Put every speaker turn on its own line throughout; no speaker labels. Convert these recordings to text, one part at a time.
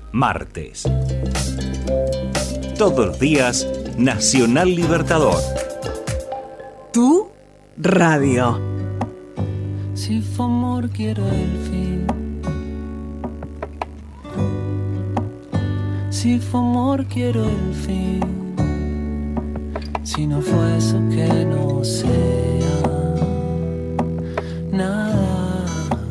martes. Todos los días, Nacional Libertador.
Tu radio.
Si fue amor, quiero el fin. Si fue amor, quiero el fin. Si no fue eso, que no sea nada.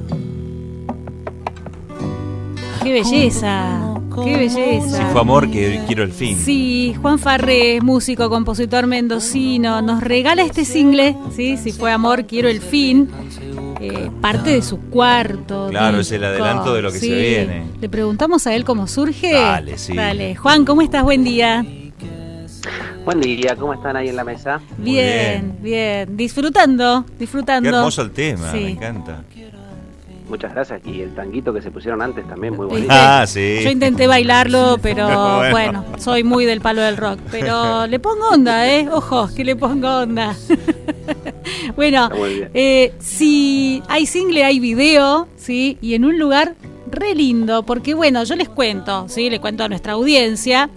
¡Qué belleza! ¡Qué belleza!
Si fue amor, que quiero el fin.
Sí, Juan Farré, músico, compositor mendocino, nos regala este single, ¿sí? Si fue amor, quiero el fin. Parte de su cuarto.
Claro,
disco.
es el adelanto de lo que se viene.
Le preguntamos a él cómo surge.
Dale, sí.
Dale. Juan, ¿cómo estás? Buen día.
Buen día, ¿cómo están ahí en la mesa?
Bien, bien. Disfrutando.
Qué hermoso el tema,
Sí.
me encanta.
Muchas gracias. Y el tanguito que se pusieron antes también, muy bonito.
Sí.
Yo intenté bailarlo, pero bueno, soy muy del palo del rock. Pero le pongo onda, Ojo, que le pongo onda. Bueno, si hay single, hay video, ¿sí? Y en un lugar re lindo, porque bueno, yo les cuento, ¿sí? Le cuento a nuestra audiencia.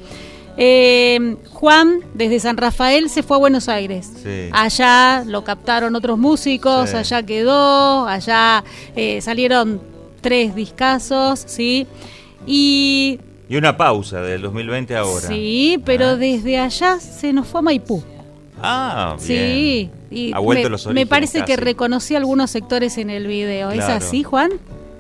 Juan, desde San Rafael, se fue a Buenos Aires.
Sí.
Allá lo captaron otros músicos,
Sí.
allá quedó, allá salieron 3 discazos, ¿sí? Y
una pausa del 2020 ahora.
sí, pero desde allá se nos fue a Maipú.
Bien.
Sí, y
Ha vuelto los orígenes,
me parece
casi.
que reconocí algunos sectores en el video. ¿Es
Claro.
así, Juan?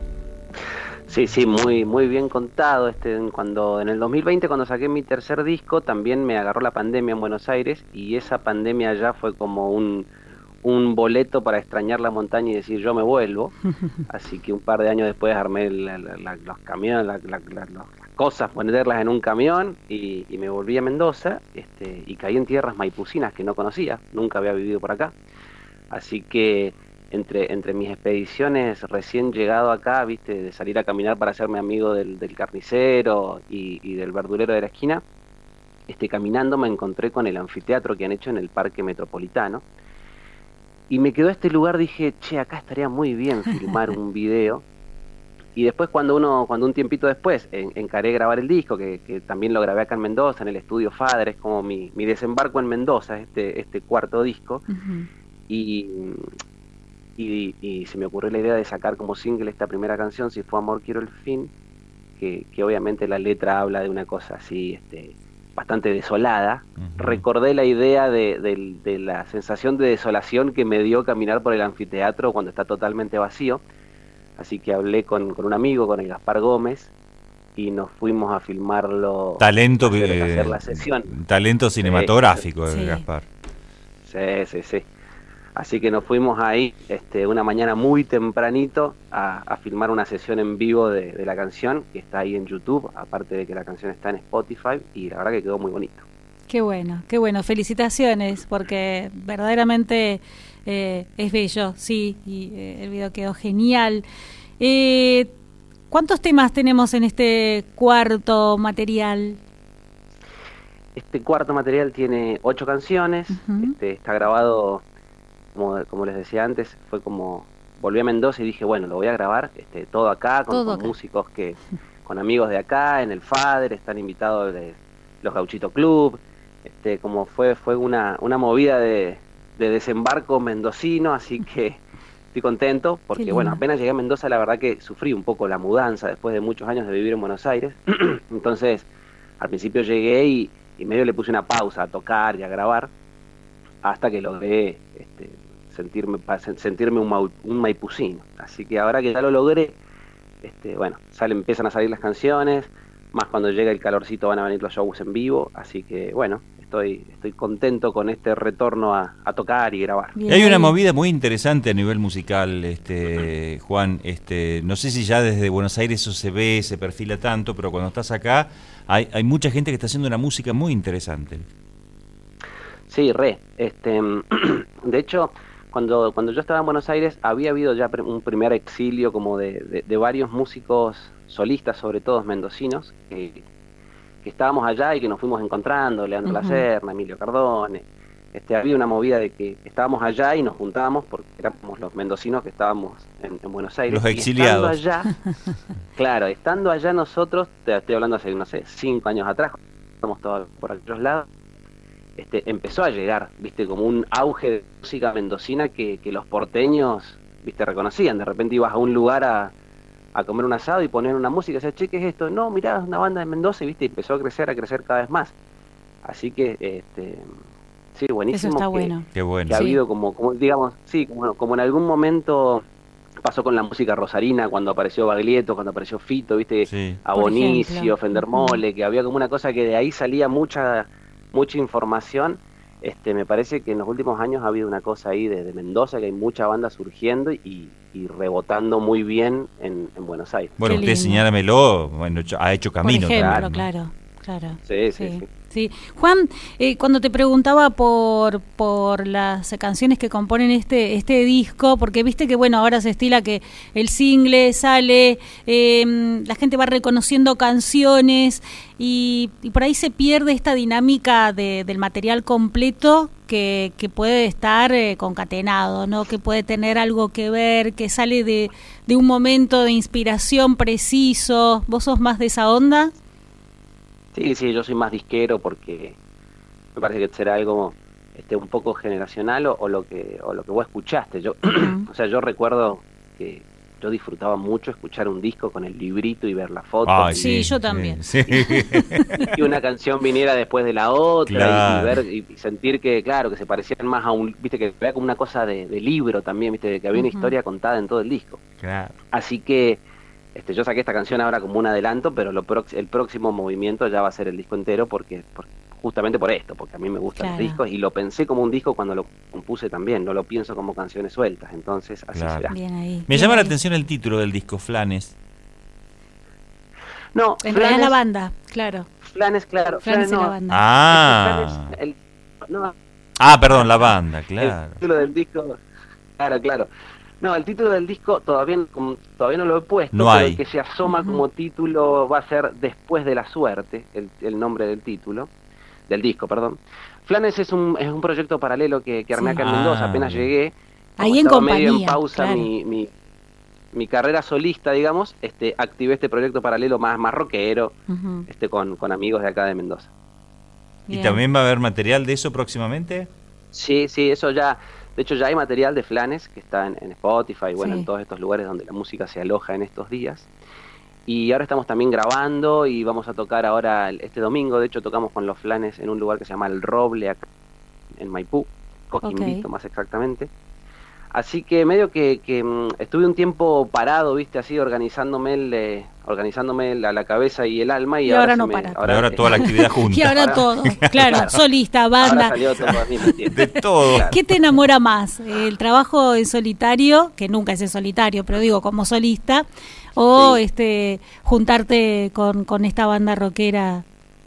Sí, muy bien contado. Cuando en el 2020, cuando saqué mi tercer disco, también me agarró la pandemia en Buenos Aires, y esa pandemia ya fue como un boleto para extrañar la montaña y decir yo me vuelvo. Así que un par de años después armé los camiones, las cosas, ponerlas en un camión y me volví a Mendoza, y caí en tierras maipucinas que no conocía, nunca había vivido por acá. Así que entre mis expediciones recién llegado acá, viste, de salir a caminar para hacerme amigo del carnicero y del verdulero de la esquina, caminando me encontré con el anfiteatro que han hecho en el Parque Metropolitano. Y me quedó este lugar, dije, che, acá estaría muy bien filmar un video. Y después cuando un tiempito después encaré grabar el disco, que también lo grabé acá en Mendoza, en el estudio Fader, es como mi desembarco en Mendoza, este cuarto disco.
Uh-huh.
Y se me ocurrió la idea de sacar como single esta primera canción, Si fue amor, quiero el fin, que obviamente la letra habla de una cosa así, bastante desolada.
Uh-huh.
Recordé la idea de la sensación de desolación que me dio caminar por el anfiteatro cuando está totalmente vacío. Así que hablé con un amigo, con el Gaspar Gómez, y nos fuimos a filmarlo.
Talento,
hacer la sesión.
Talento cinematográfico,
Sí.
Gaspar.
Sí. Así que nos fuimos ahí una mañana muy tempranito a filmar una sesión en vivo de la canción, que está ahí en YouTube, aparte de que la canción está en Spotify, y la verdad que quedó muy bonito.
Qué bueno. Felicitaciones, porque verdaderamente es bello, sí, y el video quedó genial. ¿Cuántos temas tenemos en este cuarto material?
Este cuarto material tiene 8 canciones.
Uh-huh.
Está grabado, como les decía antes, fue como volví a Mendoza y dije, bueno, lo voy a grabar todo acá, con músicos con amigos de acá, en el Fader, están invitados de los Gauchito Club. Como fue una movida de desembarco mendocino, así que estoy contento, porque bueno, apenas llegué a Mendoza, la verdad que sufrí un poco la mudanza después de muchos años de vivir en Buenos Aires. Entonces, al principio llegué y medio le puse una pausa a tocar y a grabar, hasta que logré sentirme un maipucino. Así que ahora que ya lo logré, bueno, empiezan a salir las canciones, más cuando llega el calorcito van a venir los shows en vivo, así que bueno, estoy contento con este retorno a tocar y grabar.
Y hay una movida muy interesante a nivel musical, Juan, no sé si ya desde Buenos Aires eso se ve, se perfila tanto, pero cuando estás acá hay mucha gente que está haciendo una música muy interesante.
Sí, de hecho, cuando yo estaba en Buenos Aires había habido ya un primer exilio como de varios músicos solistas, sobre todo mendocinos, que estábamos allá y que nos fuimos encontrando, Leandro La Serna, Emilio Cardone, había una movida de que estábamos allá y nos juntábamos porque éramos los mendocinos que estábamos en Buenos Aires.
Los exiliados.
Estando allá nosotros, te estoy hablando hace, no sé, 5 años atrás, estamos todos por aquellos lados, empezó a llegar, viste, como un auge de música mendocina que los porteños, viste, reconocían. De repente ibas a un lugar a comer un asado y ponían una música, o sea, che, ¿qué es esto? No, mirá, es una banda de Mendoza, viste, y empezó a crecer cada vez más. Así que, sí, buenísimo.
Eso está bueno.
Qué bueno.
Que ha habido como digamos, sí, como en algún momento pasó con la música rosarina, cuando apareció Baglietto, cuando apareció Fito, viste,
Sí.
a
Por
Bonicio,
ejemplo.
Fendermole, que había como una cosa que de ahí salía mucha información. Me parece que en los últimos años ha habido una cosa ahí de Mendoza, que hay mucha banda surgiendo y rebotando muy bien en Buenos Aires.
Bueno,
Qué
usted
lindo.
señálamelo, bueno, ha hecho camino.
Por ejemplo,
también.
claro.
Sí.
Juan, cuando te preguntaba por las canciones que componen este disco, porque viste que bueno, ahora se estila que el single sale, la gente va reconociendo canciones y por ahí se pierde esta dinámica del material completo que puede estar concatenado, ¿no? Que puede tener algo que ver, que sale de un momento de inspiración preciso. ¿Vos sos más de esa onda?
Sí, yo soy más disquero porque me parece que será algo un poco generacional o lo que vos escuchaste. Yo, o sea, yo recuerdo que yo disfrutaba mucho escuchar un disco con el librito y ver la foto.
Ay,
Sí, yo también.
Sí.
Y una canción viniera después de la otra,
Claro.
y ver y sentir que, claro, que se parecían más a un, viste, que había como una cosa de libro también, viste, que había una historia contada en todo el disco.
Claro.
Así que yo saqué esta canción ahora como un adelanto, pero el próximo movimiento ya va a ser el disco entero justamente por esto, porque a mí me gustan
Claro.
los discos y lo pensé como un disco cuando lo compuse también, no lo pienso como canciones sueltas, entonces así
Claro.
será.
Bien ahí.
Me
bien
llama la
ahí.
atención el título del disco, Flanes.
No,
En realidad la banda, claro.
Flanes, claro.
Flanes
Flanes
en la
no.
banda.
Ah.
Flanes, no,
Perdón, la banda, claro.
el título del disco, claro. No, el título del disco todavía no lo he puesto,
No
pero
hay.
el que se asoma como título va a ser Después de la Suerte, el nombre del título, del disco, perdón. Flanes es un proyecto paralelo que armé
Sí.
acá en Mendoza, apenas llegué.
Ahí
Como
en
estaba medio en
compañía,
pausa
claro.
mi carrera solista, digamos, activé este proyecto paralelo más rockero,
Ujú.
con amigos de acá de Mendoza.
¿Y
Bien.
también va a haber material de eso próximamente?
Sí, eso ya, de hecho ya hay material de Flanes que está en Spotify, bueno,
Sí.
en todos estos lugares donde la música se aloja en estos días. Y ahora estamos también grabando y vamos a tocar ahora este domingo, de hecho tocamos con los Flanes en un lugar que se llama El Roble, acá en Maipú, Coquimbito más exactamente. Así que medio que estuve un tiempo parado, viste, así organizándome la cabeza y el alma y
ahora
se
no
me-
para.
Y ahora toda la actividad junta.
Y ahora todo, claro,
Claro.
solista,
ahora
banda.
salió todo al mismo tiempo.
De todo.
Claro.
¿Qué te enamora más? ¿El trabajo en solitario, que nunca es en solitario, pero digo como solista, o
Sí.
juntarte con esta banda rockera?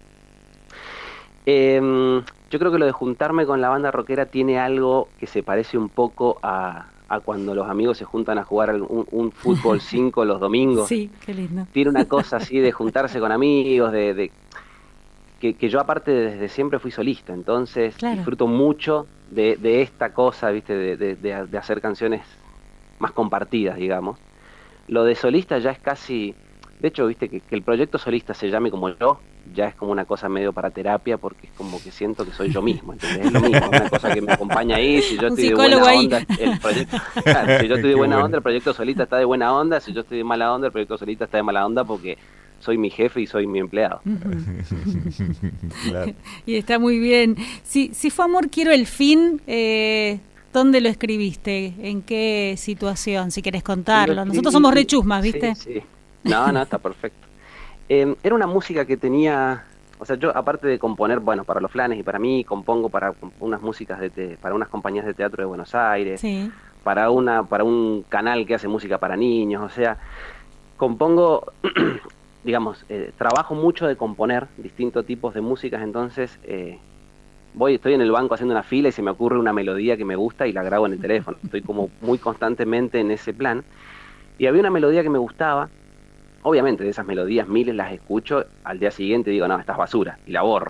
Yo creo que lo de juntarme con la banda rockera tiene algo que se parece un poco a cuando los amigos se juntan a jugar un fútbol 5 los domingos.
Sí, qué lindo.
Tiene una cosa así de juntarse con amigos, que yo aparte desde siempre fui solista, entonces
Claro.
disfruto mucho de esta cosa, viste, de hacer canciones más compartidas, digamos. Lo de solista ya es casi, de hecho, viste, que el proyecto solista se llame como yo, ya es como una cosa medio para terapia, porque es como que siento que soy yo mismo, ¿entendés? Es lo mismo, una cosa que me acompaña ahí, si yo
Un
estoy de
psicólogo
buena
ahí.
onda, el proyecto, claro, si yo estoy de
Qué
buena
bueno.
onda, el proyecto solista está de buena onda, si yo estoy de mala onda, el proyecto solista está de mala onda porque soy mi jefe y soy mi empleado.
Claro.
Y está muy bien. Si fue amor, quiero el fin, ¿dónde lo escribiste? ¿En qué situación? Si querés contarlo.
Lo
Nosotros
escribí-
somos re chusmas, ¿viste?
Sí. No, está perfecto. Era una música que tenía, o sea, yo aparte de componer, bueno, para los Flanes y para mí, compongo para unas músicas para unas compañías de teatro de Buenos Aires,
Sí.
para un canal que hace música para niños, o sea, compongo, digamos, trabajo mucho de componer distintos tipos de músicas, entonces estoy en el banco haciendo una fila y se me ocurre una melodía que me gusta y la grabo en el teléfono, estoy como muy constantemente en ese plan, y había una melodía que me gustaba. Obviamente de esas melodías miles las escucho, al día siguiente digo, no, esta es basura, y la borro.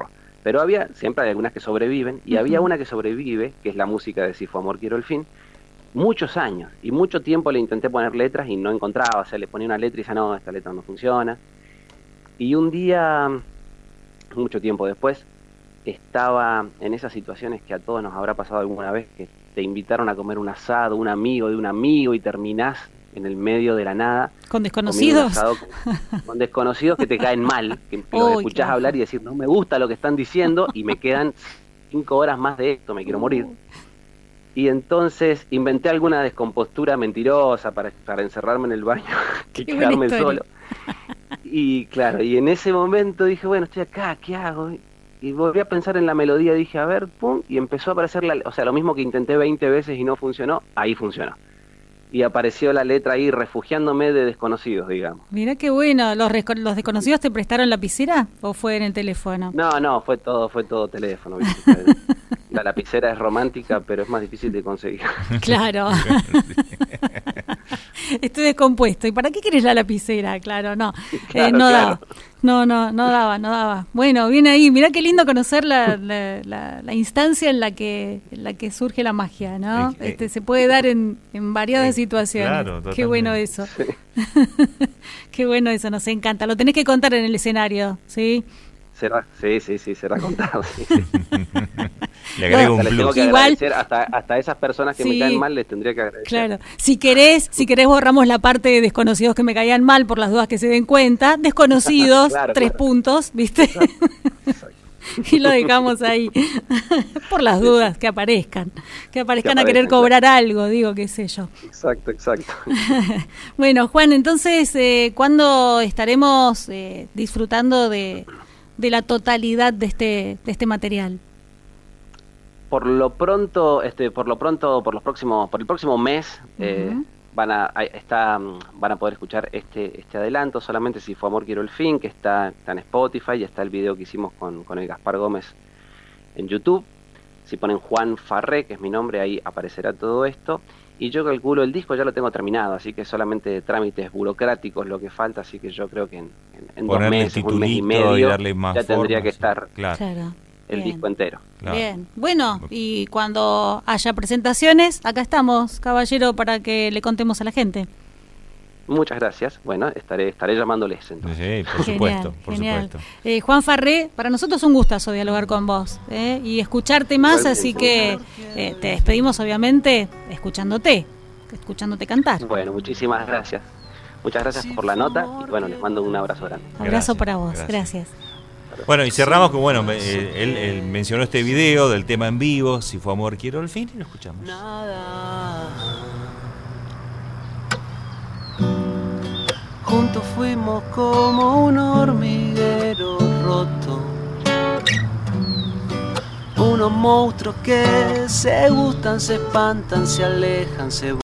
Pero siempre hay algunas que sobreviven, y había una que sobrevive, que es la música de Si fue amor quiero el fin, muchos años, y mucho tiempo le intenté poner letras y no encontraba, o sea, le ponía una letra y decía, no, esta letra no funciona. Y un día, mucho tiempo después, estaba en esas situaciones que a todos nos habrá pasado alguna vez, que te invitaron a comer un asado, un amigo de un amigo, y terminás en el medio de la nada.
¿Con desconocidos?
Con desconocidos que te caen mal, que los escuchás hablar y decir, no me gusta lo que están diciendo, y me quedan 5 horas más de esto, me quiero morir. Y entonces inventé alguna descompostura mentirosa para encerrarme en el baño y quedarme solo. Y claro, y en ese momento dije, bueno, estoy acá, ¿qué hago? Y volví a pensar en la melodía, dije, a ver, pum, y empezó a aparecer o sea, lo mismo que intenté 20 veces y no funcionó, ahí funcionó. Y apareció la letra ahí, refugiándome de desconocidos, digamos.
Mirá qué bueno. ¿Los desconocidos te prestaron lapicera o fue en el teléfono?
No, fue todo teléfono, ¿viste? La lapicera es romántica, pero es más difícil de conseguir.
Claro. Estoy descompuesto. ¿Y para qué querés la lapicera? Claro, no.
Claro,
no
claro.
daba. No daba. Bueno, bien ahí. Mirá qué lindo conocer la instancia en la que surge la magia, ¿no? Se puede dar en variadas situaciones. Claro, qué bueno eso. Sí. Qué bueno eso, nos encanta. Lo tenés que contar en el escenario, ¿sí?
Será contado. Sí.
Le agrego un plus.
Igual, hasta esas personas que me caen mal les tendría que agradecer.
Claro. Si querés borramos la parte de desconocidos que me caían mal por las dudas que se den cuenta. Desconocidos, claro, 3 puntos, ¿viste? Exacto. Y lo dejamos ahí. Por las dudas que aparezcan a querer cobrar algo, digo, qué sé yo.
Exacto.
Bueno, Juan, entonces, ¿cuándo estaremos disfrutando de la totalidad de este material?
Por el próximo mes van a poder escuchar este adelanto. Solamente Si fue amor quiero el fin, que está en Spotify, y está el video que hicimos con el Gaspar Gómez en YouTube. Si ponen Juan Farré, que es mi nombre, ahí aparecerá todo esto. Y yo calculo, el disco ya lo tengo terminado, así que solamente trámites burocráticos lo que falta, así que yo creo que en 2 meses, 1 mes y medio, ya tendría que estar el disco entero.
Claro. Bien, bueno, y cuando haya presentaciones, acá estamos, caballero, para que le contemos a la gente.
Muchas gracias. Bueno, estaré llamándoles entonces.
Sí, por supuesto.
Juan Farré, para nosotros es un gustazo dialogar con vos y escucharte más, igualmente, así que te despedimos obviamente escuchándote cantar.
Bueno, muchísimas gracias. Muchas gracias por la nota y bueno, les mando un abrazo grande.
Abrazo para vos, gracias.
Bueno, y cerramos con, él mencionó este video del tema en vivo, Si fue amor quiero el fin, y lo escuchamos.
Nada. Juntos fuimos como un hormiguero roto, unos monstruos que se gustan, se espantan, se alejan, se